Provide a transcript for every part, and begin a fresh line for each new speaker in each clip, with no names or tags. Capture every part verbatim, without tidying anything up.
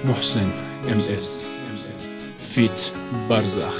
محسن ام اس فیت بەرزەخ.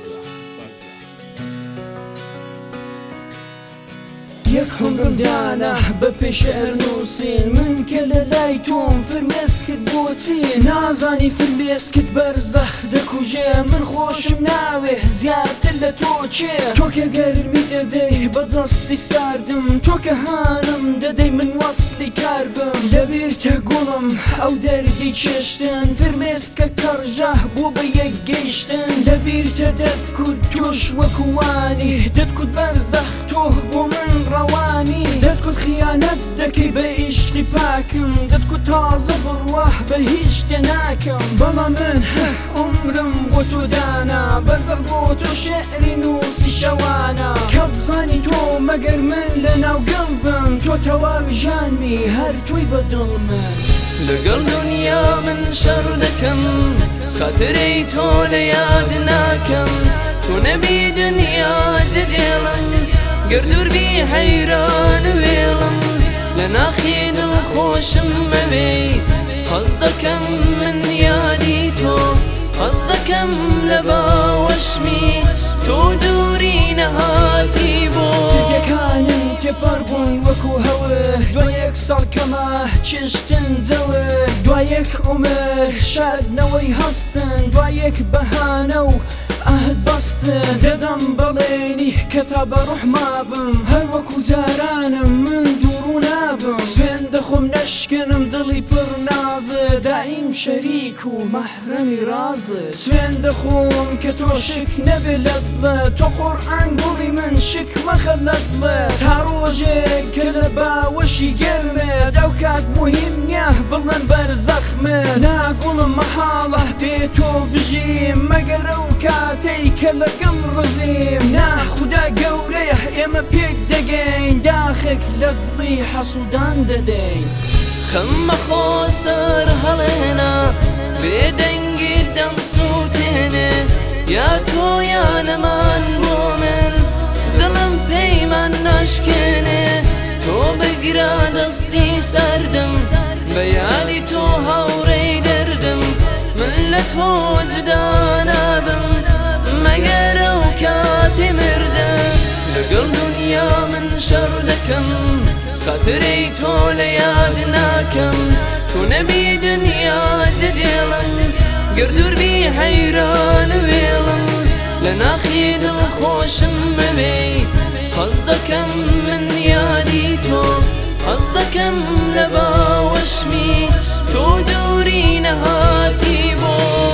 یەک عومرم دانا بە پێشێر نووسین، من کە لە لای تۆم فرمێس کرد بۆچی نازانی فرمێس کرد بەرزەخ دەکوژێ، من خۆشم ناوێ زیاتر لە تۆ چێ. تۆ کە گەرمی دەدەی بە دەستی ساردم، تۆ کە هانم دەدەی من وەسلی کار بم. لەبیرتە گوڵم ئەو دەردی چێشتن، فرمێست کە کەڕژە بۆ بە یەک گەیشتن. لەبیرتە دەتکوت تۆش وەکووانی، دەتکوت بەرزەخ تۆ بۆ من ڕەوانی. دەتکوت خیانەت دەکەی بە ئیشتی پاکم، دەتکوت تازە بڕوە بە هیچ شتێ ناکەم. بەڵام من عومرم بۆ تۆ دانا، بەرزەخ بۆ تۆ شێعری نووسی شەوانە. کە بزانی تۆ مەگەر من لە ناو گەڵ بم، تۆ تەواوی ژانمی هەر تۆی بەدڵ من.
لەگەڵ دونیا من شەڕ دەکەم، خاترەی تۆ لە یاد ناکەم. تۆ نەبی دنیا جدێڵم، گەردووربی حەیران وێڵم. لە ناخی دڵخۆشم مەوێ، حەز دەکەم من یادی تۆ، حەز دەکەم لە باوەشمی تۆ دووری نەهاتی بۆ.
چێکەکانم تێپەڕ بوون وەکو هەوە، دوای یەک ساڵ کەمە چێشتن جەوە. دوای یەک عومر شاردنەوەی هەستن، دوای یەک بەهانە و ئەهد بەستن. دەدەم بەڵێنی کە تا بە ڕوح مابم، هەر وەکو جارانم من دوور و نابم. سوێن دەخۆم نەشکێنم دڵی پڕ نازە، دایم شەریک و مەحرەمی رازە. سوێن دەخۆم کە تۆ شک نەبێ لە دڵە، تۆ قورئان گوڵی من شک مەخە لە دڵە. تا ڕۆژێک کە لە باوەشی گەرمێ، دەو کات موهیم نییە بڵێن بەرزەخمە. ناگوڵم مەحاڵە بێ تۆ بژیم، مەگەر ئەو کاتەی کە لەگەڵ ڕزیم. نا خودا گەورەیە ئێمە پێک دەگەین، داخێک لە دڵی حەسوودان دەدەین.
خەم مەخۆ سەر هەڵێنە، بێدەنگی دەم سووتێنێ. یا تۆ یا نەمان بۆ من، دڵم پەیمان ناشکێنێ. تۆ بگرە دەستی سەردم، بە یادی تۆ هاوڕێی دەردم. من لە تۆ جودا نابم، مەگەر ئەو کاتی مردم. لەگەڵ دونیا من شەڕ دەکەم، خاترەی تۆ لە یاد ناکەم. تۆ نەبی دنیا جدێڵم، گەردووربی حەیران وێڵم. لە ناخی دڵخۆشم مەوێ، حەز دەکەم من یادی تۆ، حەز دەکەم لە باوەشمی تۆ دووری نەهاتی بۆ.